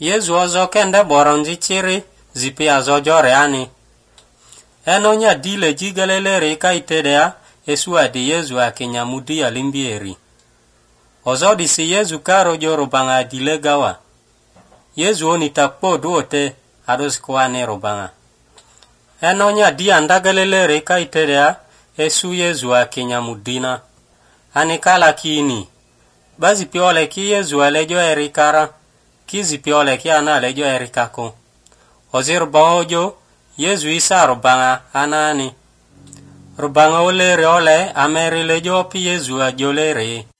Yezu ozo kende boronji chiri zipi azojore ani. Enonya dile jigalele ka itedea esua di Yezu akinyamudi alimbieri. Ozo disi Yezu karo joro banga dile gawa. Yezu oni takpo duote ados kuane robanga. Enonya di andagalele ka itedea esu Yezu akinyamudina. Anikala kini. Bazi piole ki Yezu alejo erikara. Kizi piole ki ana alejo erikako. Ozir baojo Yezu isa robanga anani. Robanga ole reole ameri lejo pi Yezu ajolere.